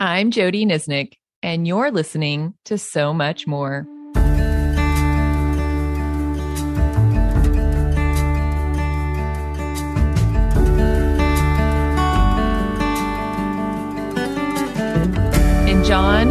I'm Jody Nisnik, and you're listening to So Much More. In John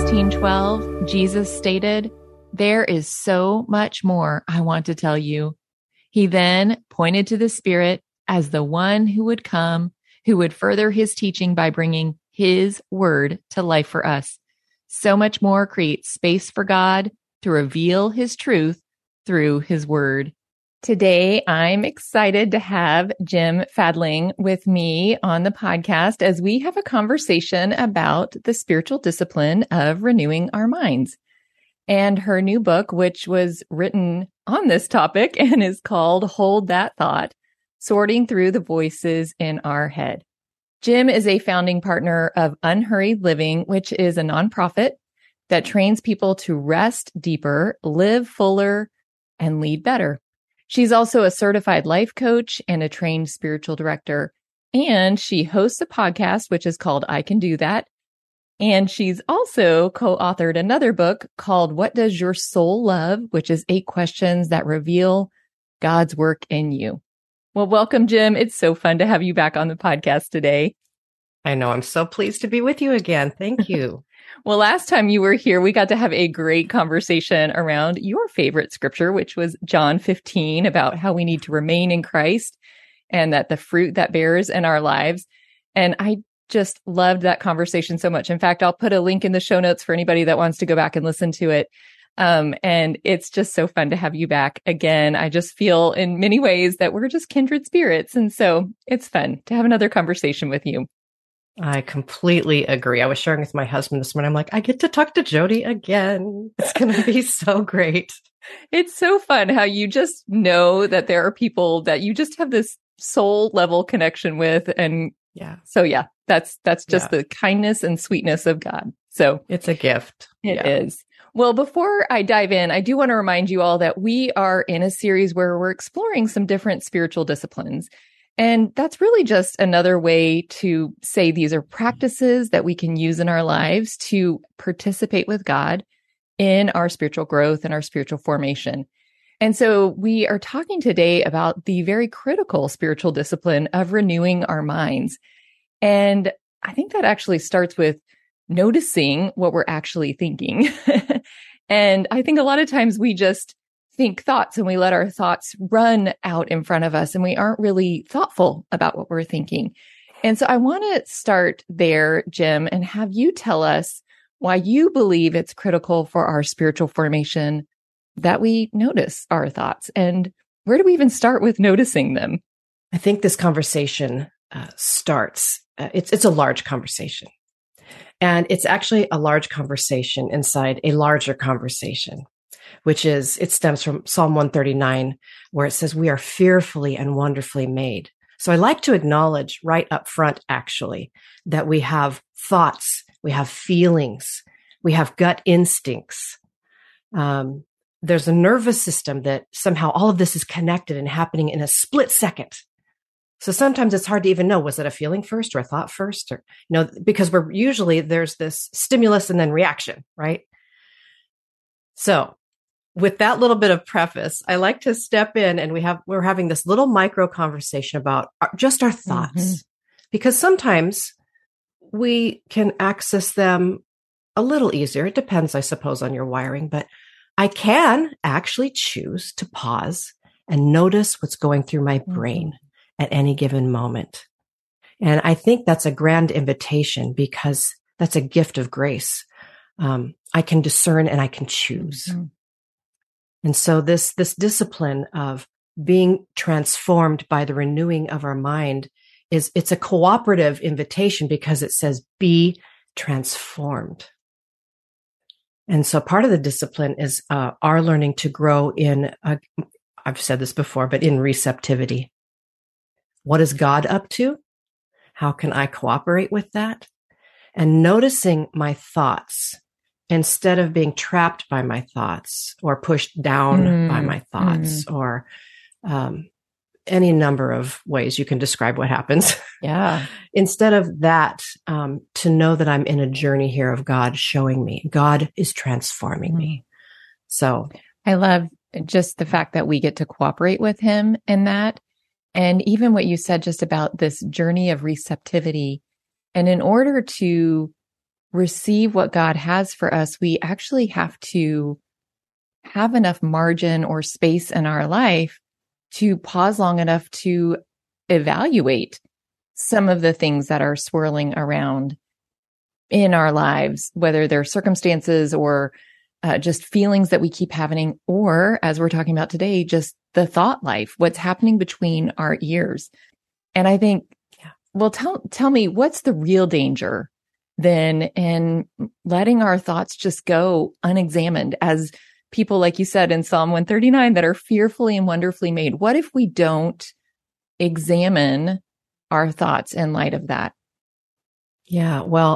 16:12, Jesus stated, "There is so much more I want to tell you." He then pointed to the Spirit as the one who would come, who would further his teaching by bringing his word to life for us. So much more creates space for God to reveal his truth through his word. Today, I'm excited to have Jim Fadling with me on the podcast as we have a conversation about the spiritual discipline of renewing our minds. And her new book, which was written on this topic and is called Hold That Thought, Sorting Through the Voices in Our Head. Jim is a founding partner of Unhurried Living, which is a nonprofit that trains people to rest deeper, live fuller, and lead better. She's also a certified life coach and a trained spiritual director. And she hosts a podcast, which is called I Can Do That. And she's also co-authored another book called What Does Your Soul Love?, which is 8 questions that reveal God's work in you. Well, welcome, Jim. It's so fun to have you back on the podcast today. I know. I'm so pleased to be with you again. Thank you. Well, last time you were here, we got to have a great conversation around your favorite scripture, which was John 15, about how we need to remain in Christ and that the fruit that bears in our lives. And I just loved that conversation so much. In fact, I'll put a link in the show notes for anybody that wants to go back and listen to it. And it's just so fun to have you back again. I just feel in many ways that we're just kindred spirits. And so it's fun to have another conversation with you. I completely agree. I was sharing with my husband this morning. I'm like, I get to talk to Jody again. It's going to be so great. It's so fun how you just know that there are people that you just have this soul level connection with. And that's just the kindness and sweetness of God. So it's a gift. It is. Well, before I dive in, I do want to remind you all that we are in a series where we're exploring some different spiritual disciplines. And that's really just another way to say these are practices that we can use in our lives to participate with God in our spiritual growth and our spiritual formation. And so we are talking today about the very critical spiritual discipline of renewing our minds. And I think that actually starts with noticing what we're actually thinking. And I think a lot of times we just think thoughts and we let our thoughts run out in front of us and we aren't really thoughtful about what we're thinking. And so I want to start there, Jim, and have you tell us why you believe it's critical for our spiritual formation that we notice our thoughts, and where do we even start with noticing them? I think this conversation starts, it's a large conversation. And it's actually a large conversation inside a larger conversation, which is, it stems from Psalm 139, where it says, we are fearfully and wonderfully made. So I like to acknowledge right up front, actually, that we have thoughts, we have feelings, we have gut instincts. There's a nervous system that somehow all of this is connected and happening in a split second. So sometimes it's hard to even know, was it a feeling first or a thought first? Or, because there's this stimulus and then reaction, right? So with that little bit of preface, I like to step in and we're having this little micro conversation about just our thoughts, because sometimes we can access them a little easier. It depends, I suppose, on your wiring, but I can actually choose to pause and notice what's going through my brain at any given moment. And I think that's a grand invitation because that's a gift of grace. I can discern and I can choose. And so this discipline of being transformed by the renewing of our mind it's a cooperative invitation because it says, be transformed. And so part of the discipline is our learning to grow in, I've said this before, but in receptivity. What is God up to? How can I cooperate with that? And noticing my thoughts instead of being trapped by my thoughts or pushed down by my thoughts or any number of ways you can describe what happens. Yeah. Instead of that, to know that I'm in a journey here of God showing me, God is transforming me. So I love just the fact that we get to cooperate with him in that. And even what you said just about this journey of receptivity. And in order to receive what God has for us, we actually have to have enough margin or space in our life to pause long enough to evaluate some of the things that are swirling around in our lives, whether they're circumstances or just feelings that we keep having, or as we're talking about today, just the thought life, what's happening between our ears. And I think, well, tell me, what's the real danger then in letting our thoughts just go unexamined as people, like you said in Psalm 139, that are fearfully and wonderfully made? What if we don't examine our thoughts in light of that? Yeah, well,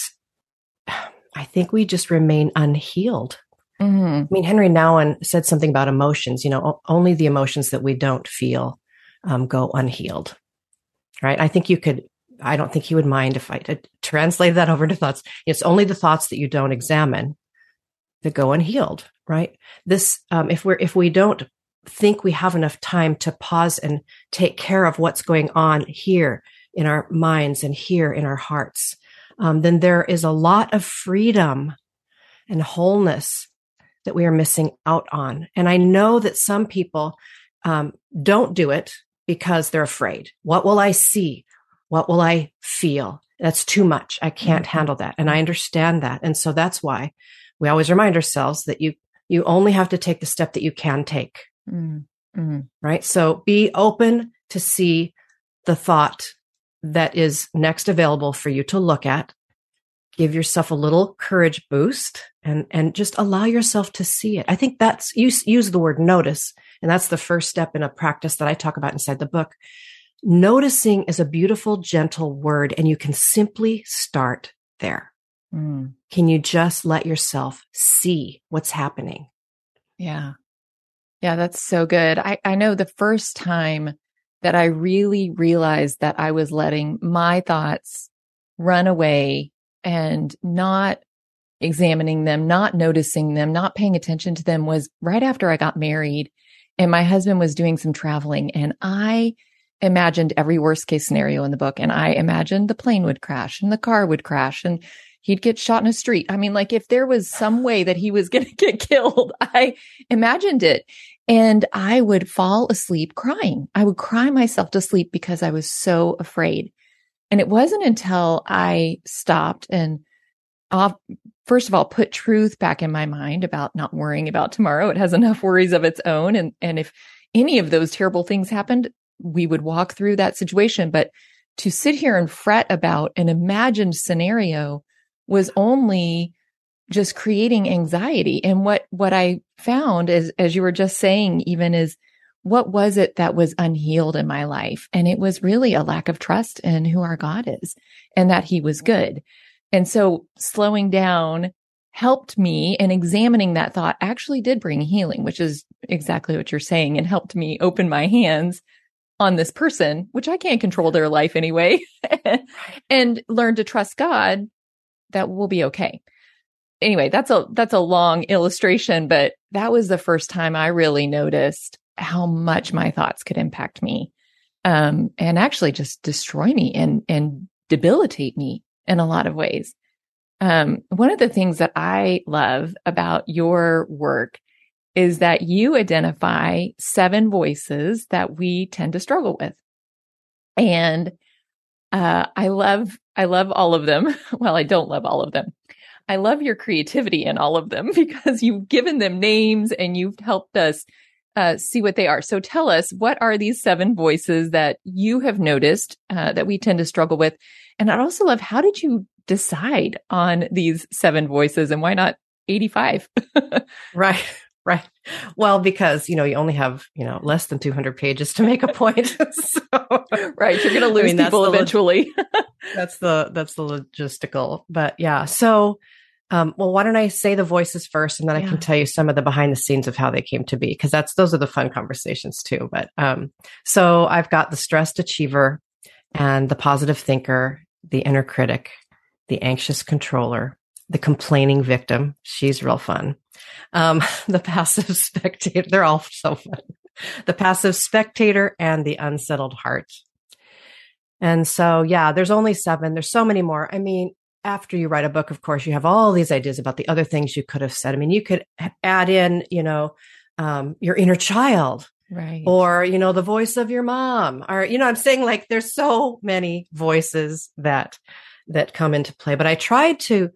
I think we just remain unhealed. Mm-hmm. I mean, Henry Nouwen said something about emotions, only the emotions that we don't feel go unhealed, right? I don't think he would mind if I translated that over to thoughts. It's only the thoughts that you don't examine that go unhealed, right? This, if we don't think we have enough time to pause and take care of what's going on here in our minds and here in our hearts, then there is a lot of freedom and wholeness that we are missing out on. And I know that some people don't do it because they're afraid. What will I see? What will I feel? That's too much. I can't handle that. And I understand that. And so that's why we always remind ourselves that you only have to take the step that you can take. Mm-hmm. Right? So be open to see the thought that is next available for you to look at. Give yourself a little courage boost and just allow yourself to see it. I think you use the word notice, and that's the first step in a practice that I talk about inside the book. Noticing is a beautiful, gentle word, and you can simply start there. Can you just let yourself see what's happening? Yeah. Yeah, that's so good. I know the first time that I really realized that I was letting my thoughts run away and not examining them, not noticing them, not paying attention to them was right after I got married and my husband was doing some traveling, and I imagined every worst case scenario in the book. And I imagined the plane would crash and the car would crash and he'd get shot in a street. I mean, like if there was some way that he was going to get killed, I imagined it. And I would fall asleep crying. I would cry myself to sleep because I was so afraid. And it wasn't until I stopped and first of all, put truth back in my mind about not worrying about tomorrow. It has enough worries of its own. And if any of those terrible things happened, we would walk through that situation. But to sit here and fret about an imagined scenario was only just creating anxiety. And what I found is, as you were just saying, even is what was it that was unhealed in my life? And it was really a lack of trust in who our God is and that he was good. And so slowing down helped me, and examining that thought actually did bring healing, which is exactly what you're saying, and helped me open my hands on this person, which I can't control their life anyway, and learn to trust God that we'll be okay. Anyway, that's a long illustration, but that was the first time I really noticed how much my thoughts could impact me, and actually just destroy me and debilitate me in a lot of ways. One of the things that I love about your work is that you identify 7 voices that we tend to struggle with. And I love all of them. Well, I don't love all of them. I love your creativity in all of them because you've given them names and you've helped us see what they are. So tell us, what are these 7 voices that you have noticed that we tend to struggle with? And I'd also love, how did you decide on these 7 voices, and why not 85? Right. Well, because, you only have, less than 200 pages to make a point. So, right. You're going to lose people eventually. That's the logistical, but yeah. So Well, why don't I say the voices first, and then I can tell you some of the behind the scenes of how they came to be, because those are the fun conversations too. But so I've got the stressed achiever and the positive thinker, the inner critic, the anxious controller, the complaining victim. She's real fun. The passive spectator. They're all so fun. The passive spectator and the unsettled heart. And so, yeah, there's only 7. There's so many more. I mean, after you write a book, of course, you have all these ideas about the other things you could have said. I mean, you could add in, your inner child, right? Or, the voice of your mom, or, I'm saying, like, there's so many voices that come into play. But I tried to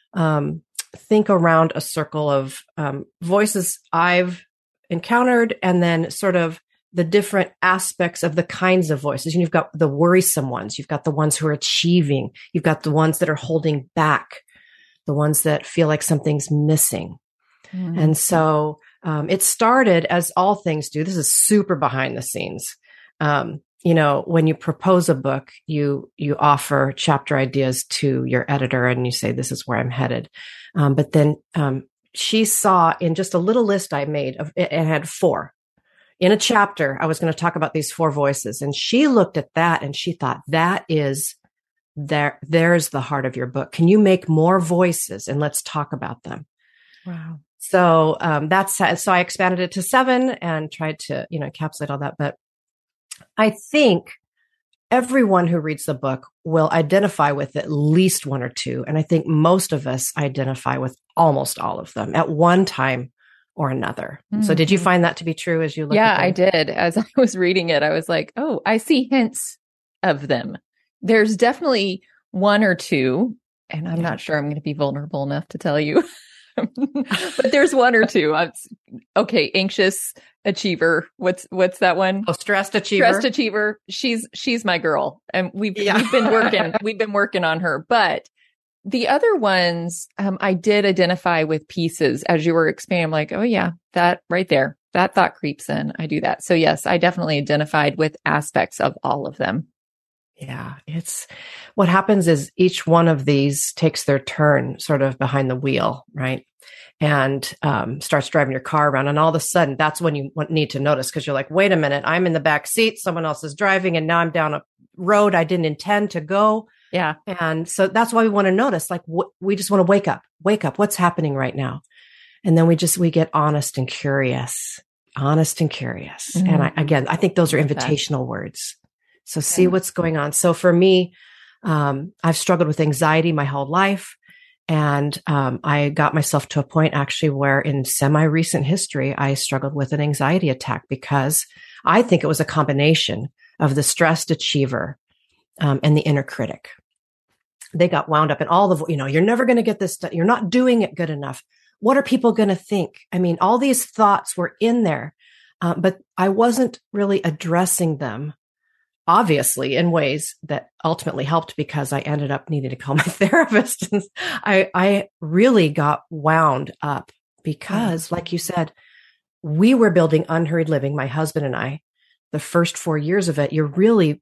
think around a circle of voices I've encountered, and then sort of the different aspects of the kinds of voices. You've got the worrisome ones. You've got the ones who are achieving. You've got the ones that are holding back, the ones that feel like something's missing. Mm-hmm. And so it started, as all things do. This is super behind the scenes. When you propose a book, you offer chapter ideas to your editor and you say, this is where I'm headed. But then she saw in just a little list I made it had 4. In a chapter, I was going to talk about these 4 voices, and she looked at that and she thought, that is there's the heart of your book. Can you make more voices, and let's talk about them? Wow. So so I expanded it to 7 and tried to, encapsulate all that. But I think everyone who reads the book will identify with at least 1 or 2. And I think most of us identify with almost all of them at one time or another. Mm-hmm. So did you find that to be true as you looked at them? I did. As I was reading it, I was like, oh, I see hints of them. There's definitely 1 or 2, and I'm not sure I'm going to be vulnerable enough to tell you, but there's 1 or 2. Okay. Anxious achiever. What's that one? Oh, stressed achiever. Stressed achiever. She's my girl. And we've been working on her, but the other ones, I did identify with pieces as you were explaining. I'm like, oh yeah, that right there, that thought creeps in. I do that. So yes, I definitely identified with aspects of all of them. Yeah. It's what happens is each one of these takes their turn sort of behind the wheel, right? And starts driving your car around. And all of a sudden, that's when you need to notice, because you're like, wait a minute, I'm in the back seat. Someone else is driving. And now I'm down a road I didn't intend to go. Yeah. And so that's why we want to notice, like, we just want to wake up, what's happening right now. And then we get honest and curious. Mm-hmm. And I think those are invitational words. So see what's going on. So for me, I've struggled with anxiety my whole life. And I got myself to a point actually where in semi-recent history, I struggled with an anxiety attack, because I think it was a combination of the stressed achiever and the inner critic. They got wound up in all the, you're never going to get this done. You're not doing it good enough. What are people going to think? I mean, all these thoughts were in there, but I wasn't really addressing them, obviously, in ways that ultimately helped, because I ended up needing to call my therapist. And I really got wound up because, like you said, we were building Unhurried Living, my husband and I. The first 4 years of it, you're really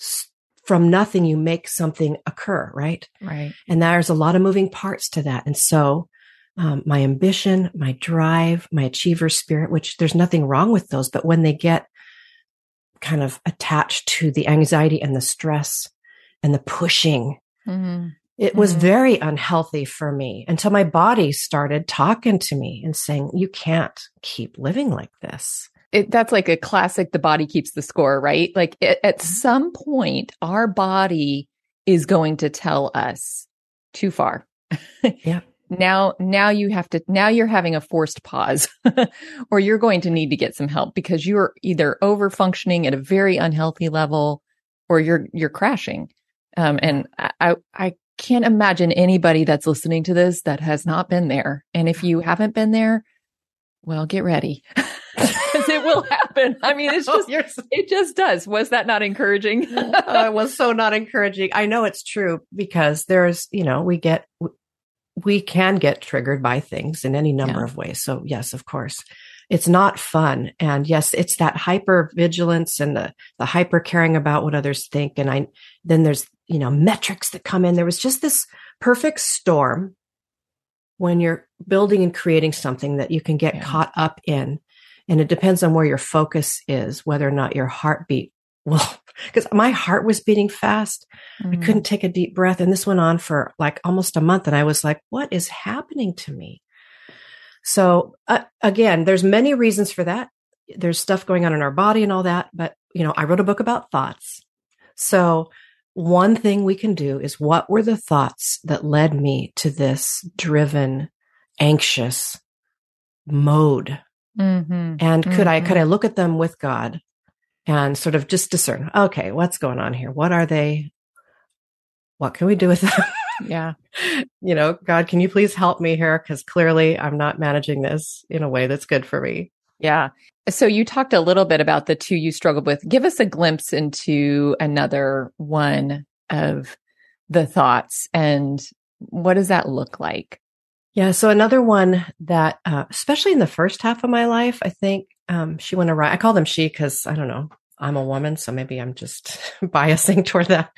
from nothing, you make something occur, right? Right. And there's a lot of moving parts to that. And so my ambition, my drive, my achiever spirit, which there's nothing wrong with those, but when they get kind of attached to the anxiety and the stress and the pushing, it was very unhealthy for me, until my body started talking to me and saying, you can't keep living like this. That's like a classic, the body keeps the score, right? Like at some point, our body is going to tell us too far. Yeah. Now you're having a forced pause or you're going to need to get some help, because you're either over functioning at a very unhealthy level or you're crashing. And I can't imagine anybody that's listening to this that has not been there. And if you haven't been there, well, get ready. Because it will happen. I mean, it just does. Was that not encouraging? It was so not encouraging. I know it's true, because there's, we can get triggered by things in any number of ways. So yes, of course, it's not fun. And yes, it's that hyper vigilance and the hyper caring about what others think. And then there's, metrics that come in. There was just this perfect storm when you're building and creating something that you can get caught up in. And it depends on where your focus is, whether or not your heartbeat will, because my heart was beating fast. I couldn't take a deep breath. And this went on for like almost a month. And I was like, what is happening to me? So again, there's many reasons for that. There's stuff going on in our body and all that. But, I wrote a book about thoughts. So one thing we can do is, what were the thoughts that led me to this driven, anxious mode? And could I look at them with God and sort of just discern, okay, what's going on here? What are they? What can we do with them? Yeah. God, can you please help me here? Because clearly I'm not managing this in a way that's good for me. Yeah. So you talked a little bit about the two you struggled with. Give us a glimpse into another one of the thoughts, and what does that look like? Yeah. So another one that, especially in the first half of my life, I think she went awry. I call them she because I don't know. I'm a woman, so maybe I'm just biasing toward that.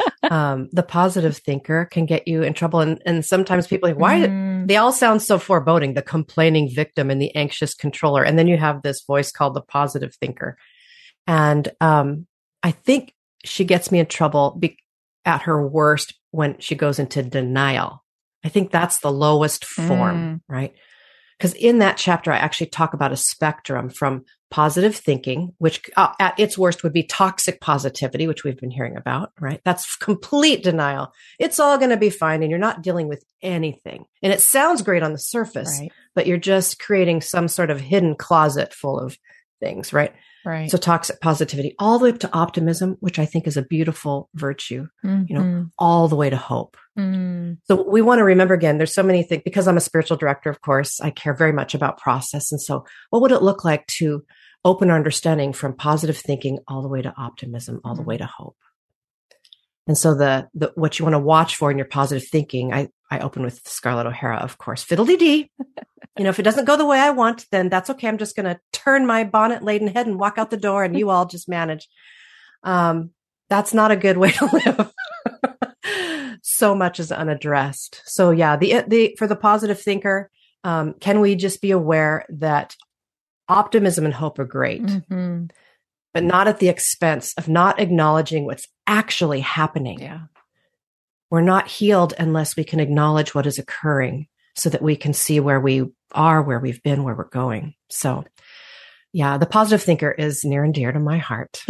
The positive thinker can get you in trouble. And sometimes people are like, why? They all sound so foreboding, the complaining victim and the anxious controller. And then you have this voice called the positive thinker. And I think she gets me in trouble at her worst when she goes into denial. I think that's the lowest form, right? Because in that chapter, I actually talk about a spectrum from positive thinking, which at its worst would be toxic positivity, which we've been hearing about, right? That's complete denial. It's all going to be fine. And you're not dealing with anything. And it sounds great on the surface, right, but you're just creating some sort of hidden closet full of things, right? Right. So toxic positivity, all the way up to optimism, which I think is a beautiful virtue, all the way to hope. So we want to remember, again, there's so many things, because I'm a spiritual director, of course, I care very much about process. And so what would it look like to open our understanding from positive thinking all the way to optimism, all the way to hope? And so the what you want to watch for in your positive thinking, I open with Scarlett O'Hara, of course, fiddle-dee-dee. If it doesn't go the way I want, then that's okay. I'm just going to turn my bonnet-laden head and walk out the door, and you all just manage. That's not a good way to live. So much is unaddressed. So yeah, for the positive thinker, can we just be aware that optimism and hope are great, but not at the expense of not acknowledging what's actually happening. Yeah. We're not healed unless we can acknowledge what is occurring, so that we can see where we are, where we've been, where we're going. So yeah, the positive thinker is near and dear to my heart.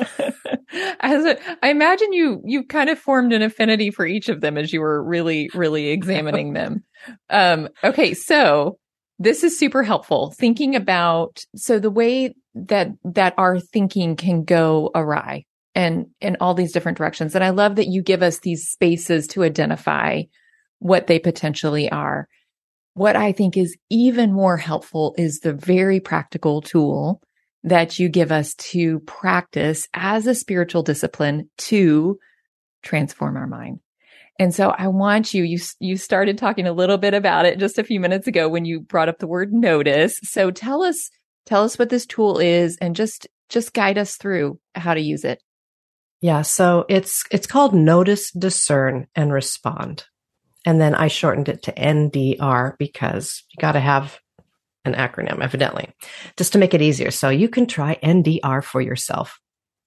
I imagine you kind of formed an affinity for each of them as you were really, really examining them. Okay. So this is super helpful, thinking about, so the way that our thinking can go awry and in all these different directions. And I love that you give us these spaces to identify what they potentially are. What I think is even more helpful is the very practical tool that you give us to practice as a spiritual discipline to transform our mind. And so I want you started talking a little bit about it just a few minutes ago when you brought up the word notice. So tell us what this tool is, and just guide us through how to use it. Yeah. So it's called Notice, Discern, and Respond. And then I shortened it to NDR because you got to have an acronym, evidently, just to make it easier. So you can try NDR for yourself.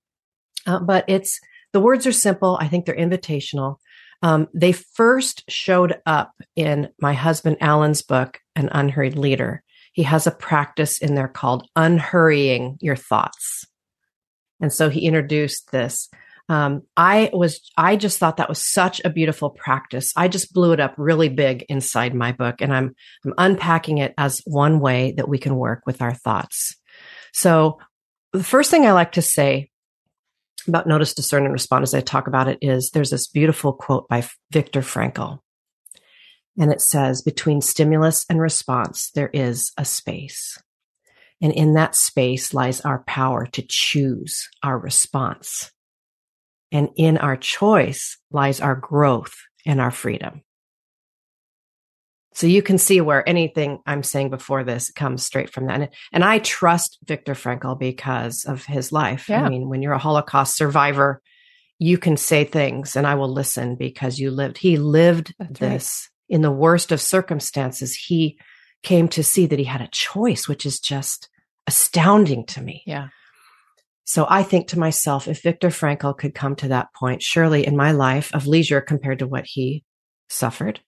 But the words are simple. I think they're invitational. They first showed up in my husband Alan's book, An Unhurried Leader. He has a practice in there called unhurrying your thoughts. And so he introduced this. I just thought that was such a beautiful practice. I just blew it up really big inside my book, and I'm unpacking it as one way that we can work with our thoughts. So the first thing I like to say about notice, discern, and respond as I talk about it is there's this beautiful quote by Viktor Frankl. And it says, between stimulus and response, there is a space. And in that space lies our power to choose our response. And in our choice lies our growth and our freedom. So you can see where anything I'm saying before this comes straight from that. And I trust Viktor Frankl because of his life. Yeah. I mean, when you're a Holocaust survivor, you can say things and I will listen because he lived this. Right. in the worst of circumstances, he came to see that he had a choice, which is just astounding to me. Yeah. So I think to myself, if Viktor Frankl could come to that point, surely in my life of leisure compared to what he suffered,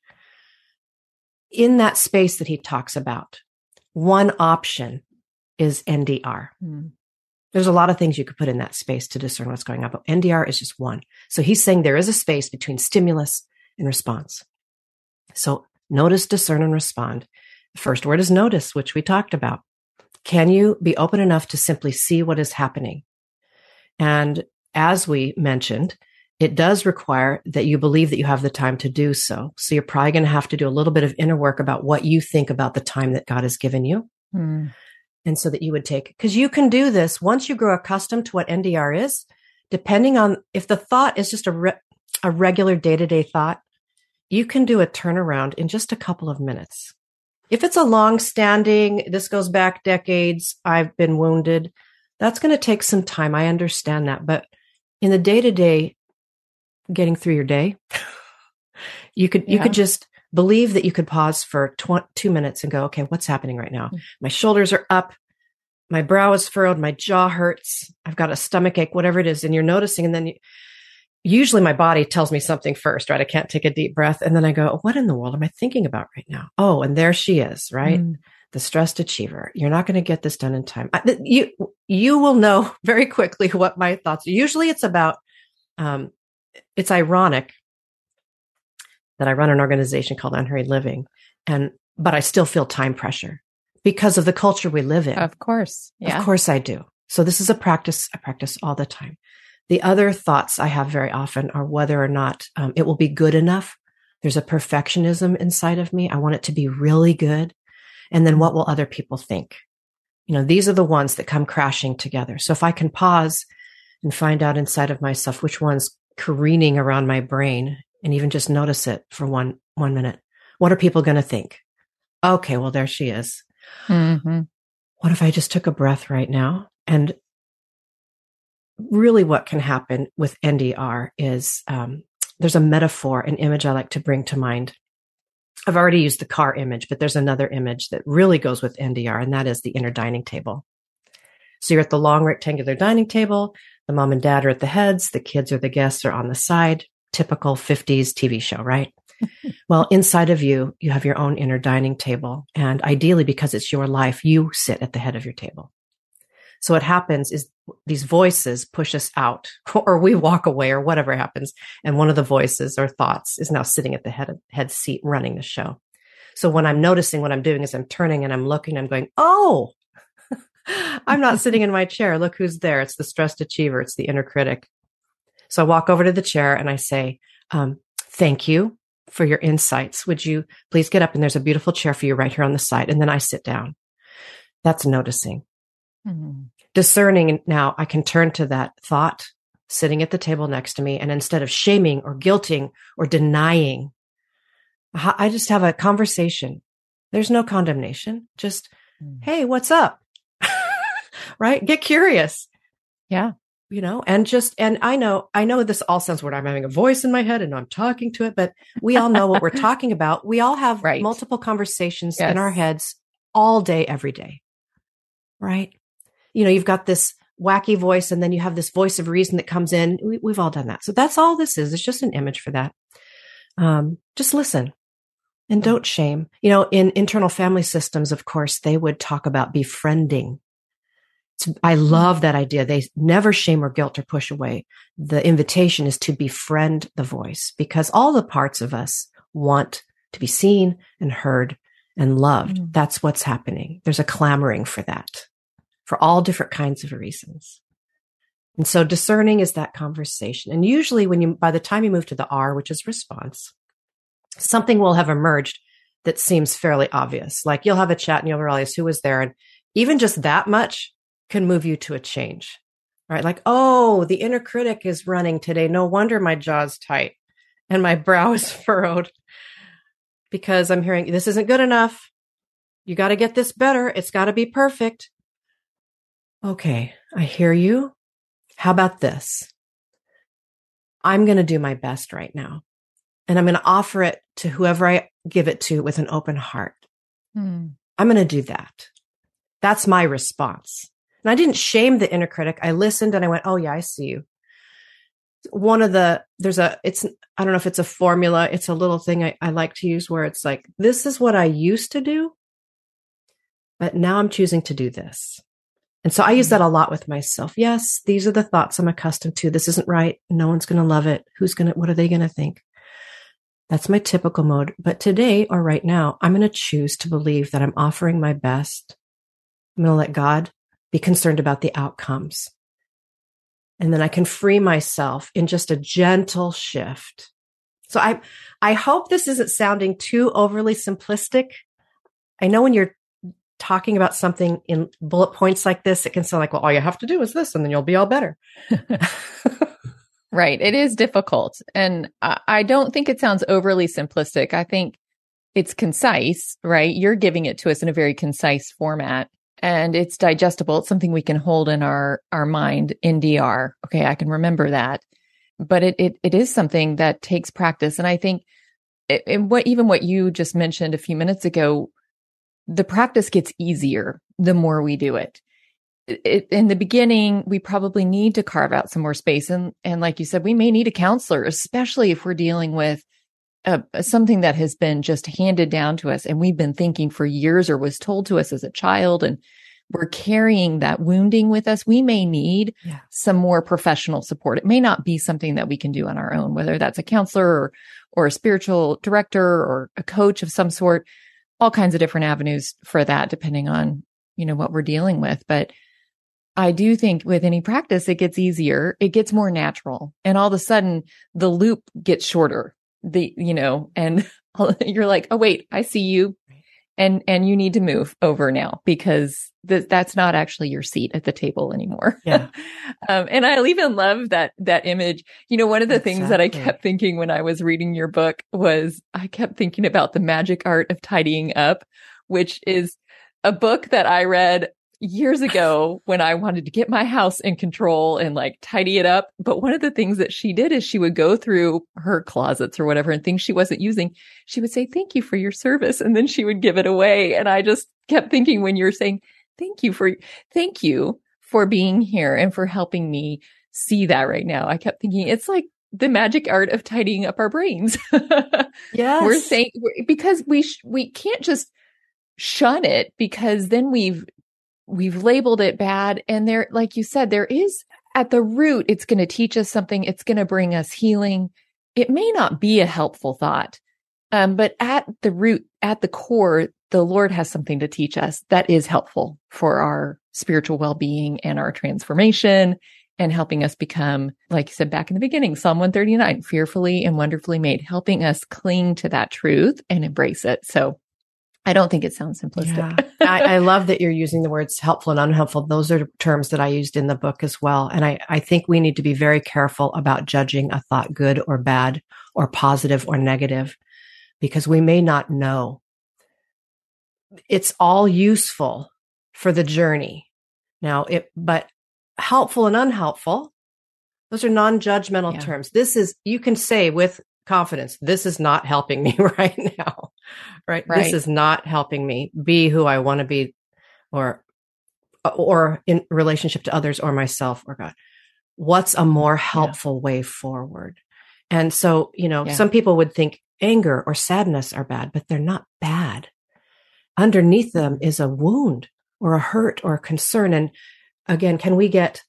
in that space that he talks about, one option is NDR. There's a lot of things you could put in that space to discern what's going on, but NDR is just one. So he's saying there is a space between stimulus and response. So notice, discern, and respond. The first word is notice, which we talked about. Can you be open enough to simply see what is happening? And as we mentioned, it does require that you believe that you have the time to do so. So you're probably going to have to do a little bit of inner work about what you think about the time that God has given you. And so that you would take, because you can do this once you grow accustomed to what NDR is, depending on if the thought is just a regular day-to-day thought, you can do a turnaround in just a couple of minutes. If it's a long-standing, this goes back decades, I've been wounded, that's going to take some time. I understand that. But in the day-to-day, getting through your day, you could just believe that you could pause for 2 minutes and go, okay, what's happening right now? My shoulders are up. My brow is furrowed. My jaw hurts. I've got a stomach ache, whatever it is. And you're noticing. And then usually my body tells me something first, right? I can't take a deep breath. And then I go, what in the world am I thinking about right now? Oh, and there she is, right? The stressed achiever. You're not going to get this done in time. You will know very quickly what my thoughts are. Usually it's about, it's ironic that I run an organization called Unhurried Living, but I still feel time pressure because of the culture we live in. Of course. Yeah. Of course I do. So this is a practice I practice all the time. The other thoughts I have very often are whether or not it will be good enough. There's a perfectionism inside of me. I want it to be really good. And then what will other people think? These are the ones that come crashing together. So if I can pause and find out inside of myself which one's careening around my brain, and even just notice it for one minute. What are people going to think? Okay, well, there she is. What if I just took a breath right now? And really what can happen with NDR is there's a metaphor, an image I like to bring to mind. I've already used the car image, but there's another image that really goes with NDR, and that is the inner dining table. So you're at the long rectangular dining table. The mom and dad are at the heads. The kids or the guests are on the side. Typical 50s TV show, right? Well, inside of you, you have your own inner dining table. And ideally, because it's your life, you sit at the head of your table. So what happens is these voices push us out, or we walk away, or whatever happens. And one of the voices or thoughts is now sitting at the head seat running the show. So when I'm noticing what I'm doing is I'm turning and I'm looking, I'm going, oh, I'm not sitting in my chair. Look who's there. It's the stressed achiever. It's the inner critic. So I walk over to the chair and I say, thank you for your insights. Would you please get up? And there's a beautiful chair for you right here on the side. And then I sit down. That's noticing. Discerning. Now I can turn to that thought sitting at the table next to me. And instead of shaming or guilting or denying, I just have a conversation. There's no condemnation. Just, hey, what's up? Right? Get curious. Yeah. And I know this all sounds weird. I'm having a voice in my head and I'm talking to it, but we all know what we're talking about. We all have multiple conversations in our heads all day, every day. Right? You've got this wacky voice and then you have this voice of reason that comes in. We've all done that. So that's all this is. It's just an image for that. Just listen and don't shame. In internal family systems, of course, they would talk about befriending. I love that idea. They never shame or guilt or push away. The invitation is to befriend the voice because all the parts of us want to be seen and heard and loved. That's what's happening. There's a clamoring for that for all different kinds of reasons. And so discerning is that conversation. And usually by the time you move to the R, which is response, something will have emerged that seems fairly obvious. Like you'll have a chat and you'll realize who was there. And even just that much can move you to a change, right? Like, oh, the inner critic is running today. No wonder my jaw's tight and my brow is furrowed because I'm hearing this isn't good enough. You got to get this better. It's got to be perfect. Okay, I hear you. How about this? I'm going to do my best right now. And I'm going to offer it to whoever I give it to with an open heart. Hmm. I'm going to do that. That's my response. And I didn't shame the inner critic. I listened and I went, oh yeah, I see you. I don't know if it's a formula. It's a little thing I like to use where it's like, this is what I used to do, but now I'm choosing to do this. And so I use that a lot with myself. Yes, these are the thoughts I'm accustomed to. This isn't right. No one's going to love it. What are they going to think? That's my typical mode. But today or right now, I'm going to choose to believe that I'm offering my best. I'm going to let God be concerned about the outcomes. And then I can free myself in just a gentle shift. So I hope this isn't sounding too overly simplistic. I know when you're talking about something in bullet points like this, it can sound like, well, all you have to do is this, and then you'll be all better. Right. It is difficult. And I don't think it sounds overly simplistic. I think it's concise, right? You're giving it to us in a very concise format. And it's digestible. It's something we can hold in our mind in DR. Okay, I can remember that. But it is something that takes practice. And I think what you just mentioned a few minutes ago, the practice gets easier the more we do it. In the beginning, we probably need to carve out some more space. And like you said, we may need a counselor, especially if we're dealing with something that has been just handed down to us and we've been thinking for years or was told to us as a child, and we're carrying that wounding with us. We may need some more professional support. It may not be something that we can do on our own, whether that's a counselor or a spiritual director or a coach of some sort, all kinds of different avenues for that, depending on, what we're dealing with. But I do think with any practice, it gets easier. It gets more natural. And all of a sudden the loop gets shorter. And you're like, oh, wait, I see you. And you need to move over now because that's not actually your seat at the table anymore. Yeah. And I even love that image. One of the things that I kept thinking when I was reading your book was I kept thinking about The Magic Art of Tidying Up, which is a book that I read years ago when I wanted to get my house in control and tidy it up. But one of the things that she did is she would go through her closets or whatever and things she wasn't using. She would say, thank you for your service. And then she would give it away. And I just kept thinking when you're saying, thank you for being here and for helping me see that right now. I kept thinking it's like the magic art of tidying up our brains. Yes. We're saying because we can't just shun it because then we've labeled it bad. And there, like you said, there is at the root, it's going to teach us something. It's going to bring us healing. It may not be a helpful thought. But at the root, at the core, the Lord has something to teach us that is helpful for our spiritual well-being and our transformation and helping us become, like you said back in the beginning, Psalm 139, fearfully and wonderfully made, helping us cling to that truth and embrace it. So I don't think it sounds simplistic. Yeah. I love that you're using the words helpful and unhelpful. Those are terms that I used in the book as well. And I think we need to be very careful about judging a thought good or bad or positive or negative, because we may not know. It's all useful for the journey. Now, but helpful and unhelpful, those are non-judgmental terms. You can say with confidence, this is not helping me right now, right? This is not helping me be who I want to be or in relationship to others or myself or God. What's a more helpful way forward? And so, some people would think anger or sadness are bad, but they're not bad. Underneath them is a wound or a hurt or a concern. And again, can we get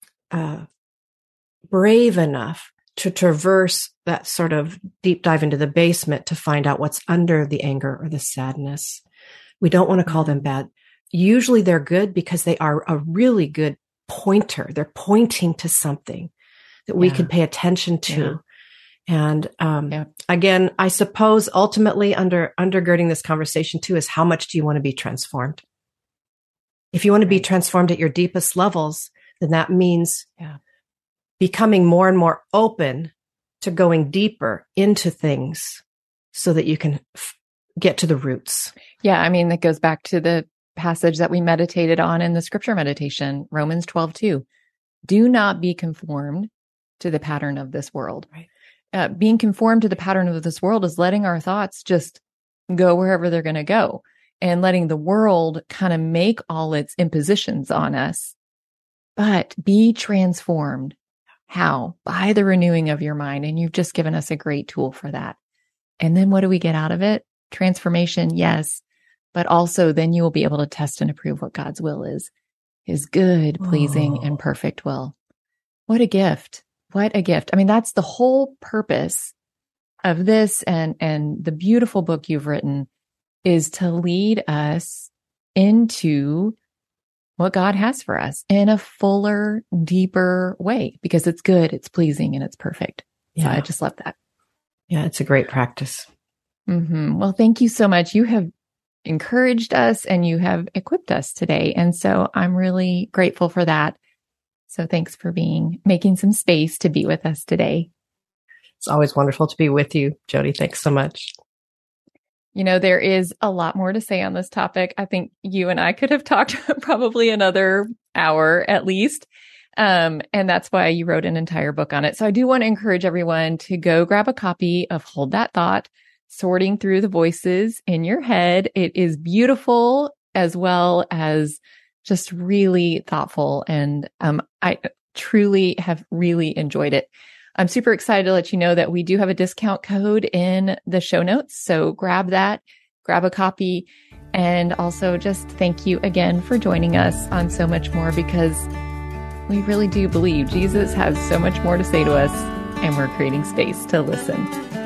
brave enough to traverse that sort of deep dive into the basement to find out what's under the anger or the sadness? We don't want to call them bad. Usually they're good because they are a really good pointer. They're pointing to something that we can pay attention to. And again, I suppose ultimately undergirding this conversation too is how much do you want to be transformed? If you want to be transformed at your deepest levels, then that means becoming more and more open to going deeper into things so that you can get to the roots. Yeah. I mean, that goes back to the passage that we meditated on in the scripture meditation, Romans 12:2. Do not be conformed to the pattern of this world. Right. Being conformed to the pattern of this world is letting our thoughts just go wherever they're going to go, and letting the world kind of make all its impositions on us. But be transformed. How? By the renewing of your mind. And you've just given us a great tool for that. And then what do we get out of it? Transformation, yes. But also then you will be able to test and approve what God's will is. His good, pleasing, and perfect will. What a gift. What a gift. I mean, that's the whole purpose of this and the beautiful book you've written, is to lead us into what God has for us in a fuller, deeper way, because it's good, it's pleasing, and it's perfect. Yeah. So I just love that. Yeah, it's a great practice. Mm-hmm. Well, thank you so much. You have encouraged us and you have equipped us today. And so I'm really grateful for that. So thanks for making some space to be with us today. It's always wonderful to be with you, Jody. Thanks so much. You know, there is a lot more to say on this topic. I think you and I could have talked probably another hour at least. And that's why you wrote an entire book on it. So I do want to encourage everyone to go grab a copy of Hold That Thought, Sorting Through the Voices in Your Head. It is beautiful as well as just really thoughtful. And I truly have really enjoyed it. I'm super excited to let you know that we do have a discount code in the show notes. So grab that, grab a copy, and also just thank you again for joining us on So Much More, because we really do believe Jesus has so much more to say to us, and we're creating space to listen.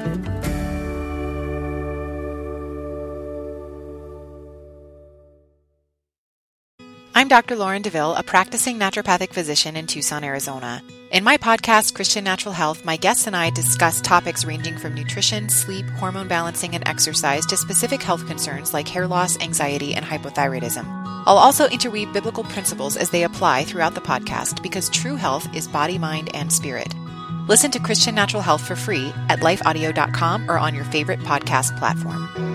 I'm Dr. Lauren DeVille, a practicing naturopathic physician in Tucson, Arizona. In my podcast, Christian Natural Health, my guests and I discuss topics ranging from nutrition, sleep, hormone balancing, and exercise to specific health concerns like hair loss, anxiety, and hypothyroidism. I'll also interweave biblical principles as they apply throughout the podcast, because true health is body, mind, and spirit. Listen to Christian Natural Health for free at lifeaudio.com or on your favorite podcast platform.